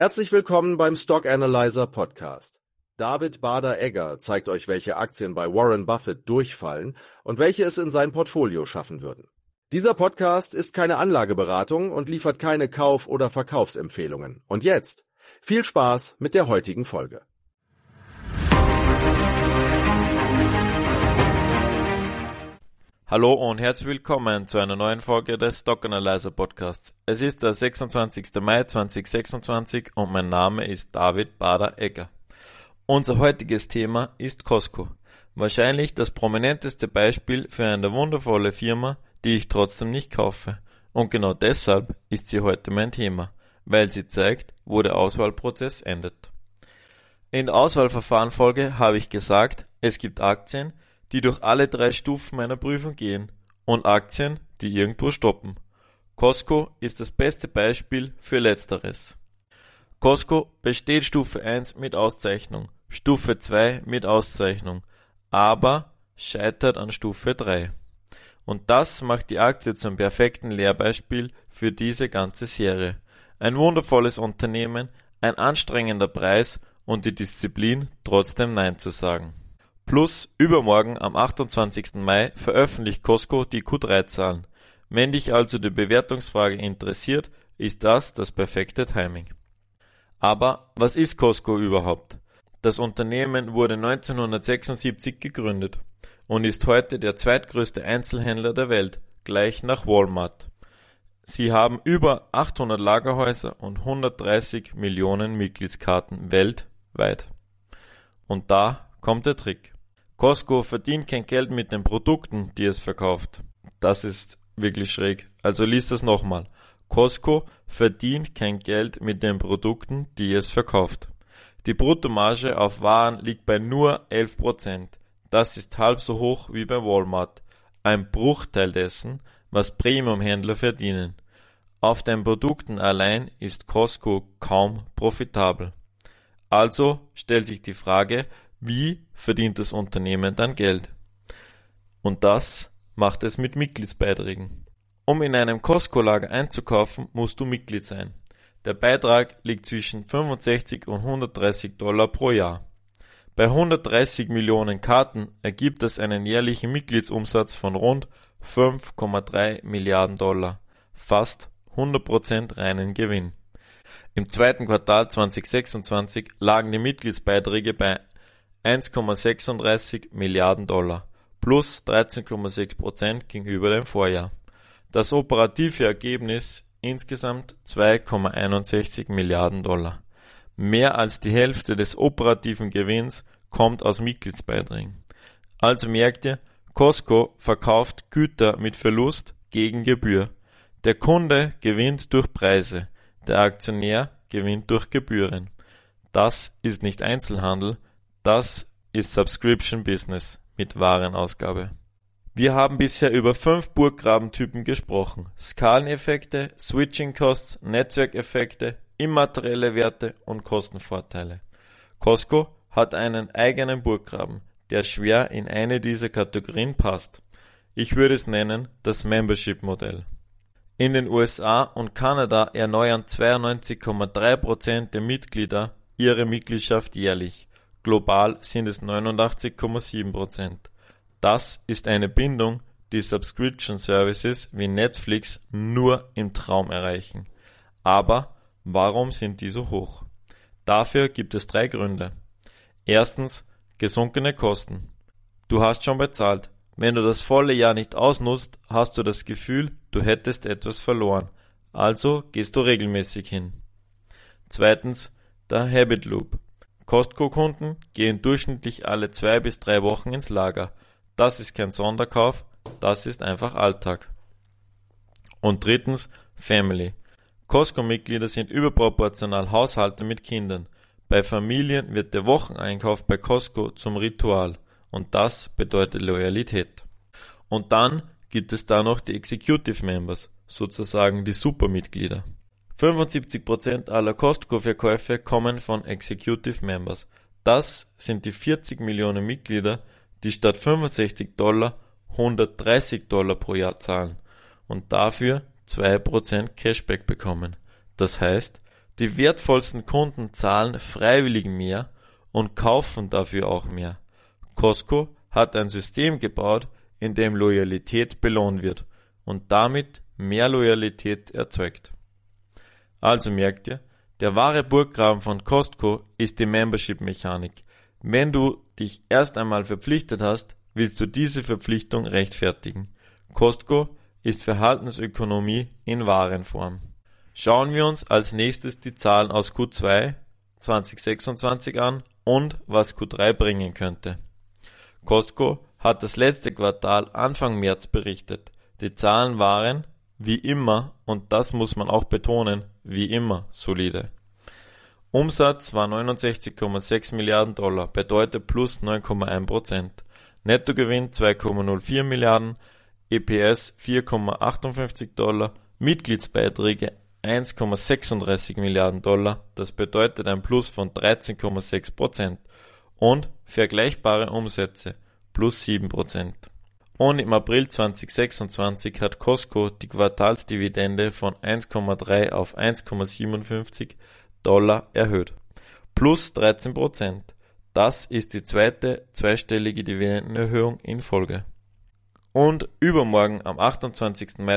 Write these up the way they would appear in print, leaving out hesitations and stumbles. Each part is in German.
Herzlich willkommen beim Stock Analyzer Podcast. David Bader-Egger zeigt euch, welche Aktien bei Warren Buffett durchfallen und welche es in sein Portfolio schaffen würden. Dieser Podcast ist keine Anlageberatung und liefert keine Kauf- oder Verkaufsempfehlungen. Und jetzt viel Spaß mit der heutigen Folge. Hallo und herzlich willkommen zu einer neuen Folge des Stock Analyzer Podcasts. Es ist der 26. Mai 2026 und mein Name ist David Bader-Egger. Unser heutiges Thema ist Costco. Wahrscheinlich das prominenteste Beispiel für eine wundervolle Firma, die ich trotzdem nicht kaufe. Und genau deshalb ist sie heute mein Thema, weil sie zeigt, wo der Auswahlprozess endet. In der Auswahlverfahrenfolge habe ich gesagt, es gibt Aktien, die durch alle 3 Stufen meiner Prüfung gehen und Aktien, die irgendwo stoppen. Costco ist das beste Beispiel für Letzteres. Costco besteht Stufe 1 mit Auszeichnung, Stufe 2 mit Auszeichnung, aber scheitert an Stufe 3. Und das macht die Aktie zum perfekten Lehrbeispiel für diese ganze Serie. Ein wundervolles Unternehmen, ein anstrengender Preis und die Disziplin, trotzdem Nein zu sagen. Plus übermorgen am 28. Mai veröffentlicht Costco die Q3-Zahlen. Wenn dich also die Bewertungsfrage interessiert, ist das perfekte Timing. Aber was ist Costco überhaupt? Das Unternehmen wurde 1976 gegründet und ist heute der zweitgrößte Einzelhändler der Welt, gleich nach Walmart. Sie haben über 800 Lagerhäuser und 130 Millionen Mitgliedskarten weltweit. Und da kommt der Trick. Costco verdient kein Geld mit den Produkten, die es verkauft. Das ist wirklich schräg. Also lies das nochmal. Costco verdient kein Geld mit den Produkten, die es verkauft. Die Bruttomarge auf Waren liegt bei nur 11%. Das ist halb so hoch wie bei Walmart. Ein Bruchteil dessen, was Premium-Händler verdienen. Auf den Produkten allein ist Costco kaum profitabel. Also stellt sich die Frage, wie verdient das Unternehmen dann Geld? Und das macht es mit Mitgliedsbeiträgen. Um in einem Costco-Lager einzukaufen, musst du Mitglied sein. Der Beitrag liegt zwischen 65 und 130 Dollar pro Jahr. Bei 130 Millionen Karten ergibt das einen jährlichen Mitgliedsumsatz von rund 5,3 Milliarden Dollar, fast 100% reinen Gewinn. Im zweiten Quartal 2026 lagen die Mitgliedsbeiträge bei 1,36 Milliarden Dollar, plus 13,6% gegenüber dem Vorjahr. Das operative Ergebnis insgesamt 2,61 Milliarden Dollar. Mehr als die Hälfte des operativen Gewinns kommt aus Mitgliedsbeiträgen. Also merkt ihr, Costco verkauft Güter mit Verlust gegen Gebühr. Der Kunde gewinnt durch Preise, der Aktionär gewinnt durch Gebühren. Das ist nicht Einzelhandel, das ist Subscription Business mit Warenausgabe. Wir haben bisher über 5 Burggrabentypen gesprochen. Skaleneffekte, Switching Costs, Netzwerkeffekte, immaterielle Werte und Kostenvorteile. Costco hat einen eigenen Burggraben, der schwer in eine dieser Kategorien passt. Ich würde es nennen das Membership-Modell. In den USA und Kanada erneuern 92,3% der Mitglieder ihre Mitgliedschaft jährlich. Global sind es 89,7%. Das ist eine Bindung, die Subscription Services wie Netflix nur im Traum erreichen. Aber warum sind die so hoch? Dafür gibt es 3 Gründe. Erstens, gesunkene Kosten. Du hast schon bezahlt. Wenn du das volle Jahr nicht ausnutzt, hast du das Gefühl, du hättest etwas verloren. Also gehst du regelmäßig hin. Zweitens, der Habit Loop. Costco-Kunden gehen durchschnittlich alle 2 bis 3 Wochen ins Lager. Das ist kein Sonderkauf, das ist einfach Alltag. Und drittens, Family. Costco-Mitglieder sind überproportional Haushalte mit Kindern. Bei Familien wird der Wocheneinkauf bei Costco zum Ritual und das bedeutet Loyalität. Und dann gibt es da noch die Executive Members, sozusagen die Supermitglieder. 75% aller Costco-Verkäufe kommen von Executive Members. Das sind die 40 Millionen Mitglieder, die statt 65 Dollar 130 Dollar pro Jahr zahlen und dafür 2% Cashback bekommen. Das heißt, Die wertvollsten Kunden zahlen freiwillig mehr und kaufen dafür auch mehr. Costco hat ein System gebaut, in dem Loyalität belohnt wird und damit mehr Loyalität erzeugt. Also merkt ihr, der wahre Burggraben von Costco ist die Membership-Mechanik. Wenn du dich erst einmal verpflichtet hast, willst du diese Verpflichtung rechtfertigen. Costco ist Verhaltensökonomie in Warenform. Schauen wir uns als nächstes die Zahlen aus Q2 2026 an und was Q3 bringen könnte. Costco hat das letzte Quartal Anfang März berichtet. Die Zahlen waren, wie immer, und das muss man auch betonen, wie immer solide. Umsatz war 69,6 Milliarden $, bedeutet plus 9,1%. Nettogewinn 2,04 Milliarden, EPS 4,58 $, Mitgliedsbeiträge 1,36 Milliarden $, das bedeutet ein Plus von 13,6% und vergleichbare Umsätze plus 7%. Und im April 2026 hat Costco die Quartalsdividende von 1,3 auf 1,57 $ erhöht. Plus 13%. Das ist die zweite zweistellige Dividendenerhöhung in Folge. Und übermorgen am 28. Mai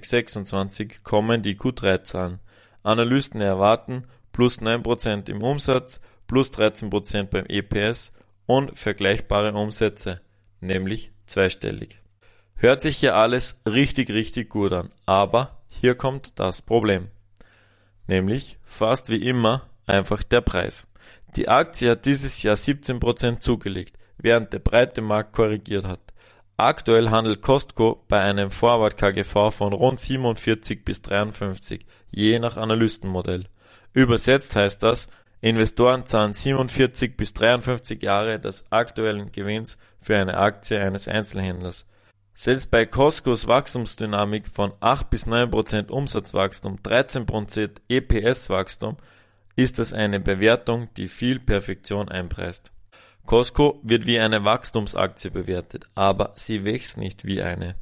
2026 kommen die Q3-Zahlen. Analysten erwarten plus 9% im Umsatz, plus 13% beim EPS und vergleichbare Umsätze, nämlich zweistellig. Hört sich hier alles richtig gut an, aber hier kommt das Problem. Nämlich fast wie immer einfach der Preis. Die Aktie hat dieses Jahr 17% zugelegt, während der breite Markt korrigiert hat. Aktuell handelt Costco bei einem Forward KGV von rund 47 bis 53, je nach Analystenmodell. Übersetzt heißt das, Investoren zahlen 47 bis 53 Jahre des aktuellen Gewinns für eine Aktie eines Einzelhändlers. Selbst bei Costcos Wachstumsdynamik von 8 bis 9% Umsatzwachstum, 13% EPS-Wachstum ist das eine Bewertung, die viel Perfektion einpreist. Costco wird wie eine Wachstumsaktie bewertet, aber sie wächst nicht wie eine.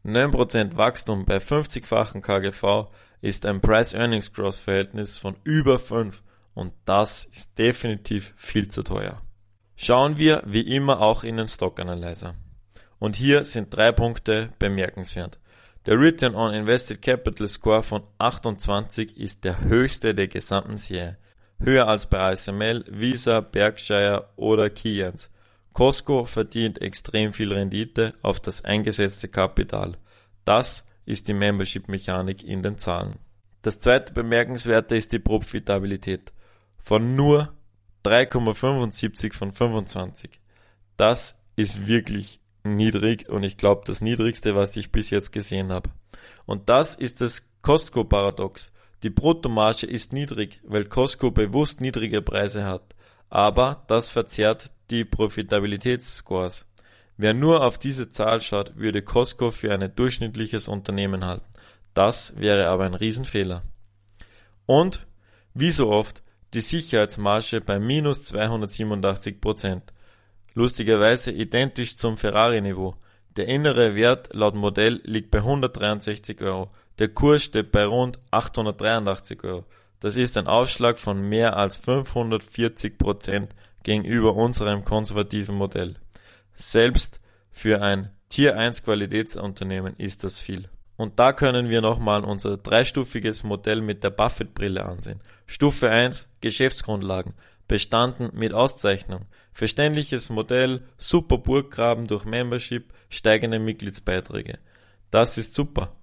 9% Wachstum bei 50-fachen KGV ist ein Price-Earnings-Growth-Verhältnis von über 5 und das ist definitiv viel zu teuer. Schauen wir wie immer auch in den Stock Analyzer. Und hier sind 3 Punkte bemerkenswert. Der Return on Invested Capital Score von 28 ist der höchste der gesamten Serie. Höher als bei ASML, Visa, Berkshire oder Keyence. Costco verdient extrem viel Rendite auf das eingesetzte Kapital. Das ist die Membership-Mechanik in den Zahlen. Das zweite Bemerkenswerte ist die Profitabilität von nur 3,75 von 25. Das ist wirklich niedrig und ich glaube das niedrigste, was ich bis jetzt gesehen habe. Und das ist das Costco-Paradox. Die Bruttomarge ist niedrig, weil Costco bewusst niedrige Preise hat, aber das verzerrt die Profitabilitätsscores. Wer nur auf diese Zahl schaut, würde Costco für ein durchschnittliches Unternehmen halten. Das wäre aber ein Riesenfehler. Und, wie so oft, die Sicherheitsmarge bei minus 287%. Lustigerweise identisch zum Ferrari-Niveau. Der innere Wert laut Modell liegt bei 163 €. Der Kurs steht bei rund 883 €. Das ist ein Aufschlag von mehr als 540% gegenüber unserem konservativen Modell. Selbst für ein Tier 1 Qualitätsunternehmen ist das viel. Und da können wir nochmal unser dreistufiges Modell mit der Buffett-Brille ansehen. Stufe 1, Geschäftsgrundlagen, bestanden mit Auszeichnung. Verständliches Modell, super Burggraben durch Membership, steigende Mitgliedsbeiträge. Das ist super.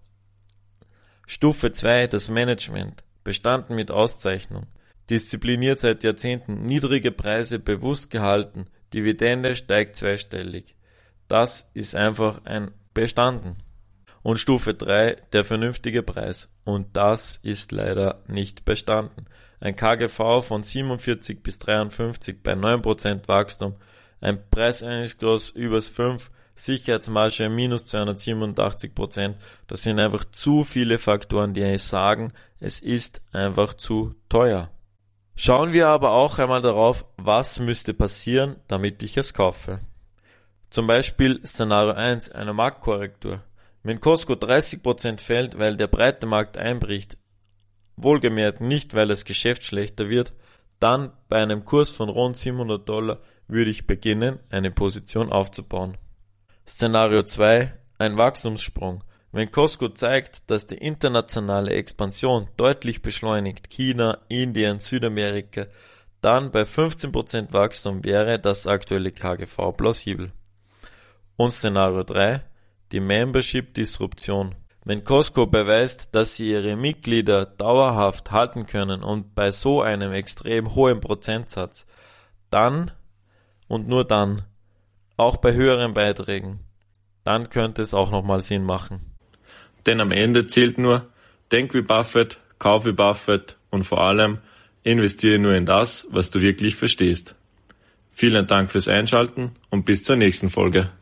Stufe 2, das Management, bestanden mit Auszeichnung. Diszipliniert seit Jahrzehnten, niedrige Preise bewusst gehalten, Dividende steigt zweistellig. Das ist einfach ein Bestanden. Und Stufe 3, der vernünftige Preis. Und das ist leider nicht bestanden. Ein KGV von 47 bis 53 bei 9% Wachstum, ein Preis-Earnings-Growth übers 5, Sicherheitsmarge minus 287%. Das sind einfach zu viele Faktoren, die sagen, es ist einfach zu teuer. Schauen wir aber auch einmal darauf, was müsste passieren, damit ich es kaufe. Zum Beispiel Szenario 1, eine Marktkorrektur. Wenn Costco 30% fällt, weil der breite Markt einbricht, wohlgemerkt nicht, weil das Geschäft schlechter wird, dann bei einem Kurs von rund $700 würde ich beginnen, eine Position aufzubauen. Szenario 2, ein Wachstumssprung. Wenn Costco zeigt, dass die internationale Expansion deutlich beschleunigt, China, Indien, Südamerika, dann bei 15% Wachstum wäre das aktuelle KGV plausibel. Und Szenario 3, die Membership-Disruption. Wenn Costco beweist, dass sie ihre Mitglieder dauerhaft halten können und bei so einem extrem hohen Prozentsatz, dann und nur dann, auch bei höheren Beiträgen, dann könnte es auch nochmal Sinn machen. Denn am Ende zählt nur, denk wie Buffett, kauf wie Buffett und vor allem investiere nur in das, was du wirklich verstehst. Vielen Dank fürs Einschalten und bis zur nächsten Folge.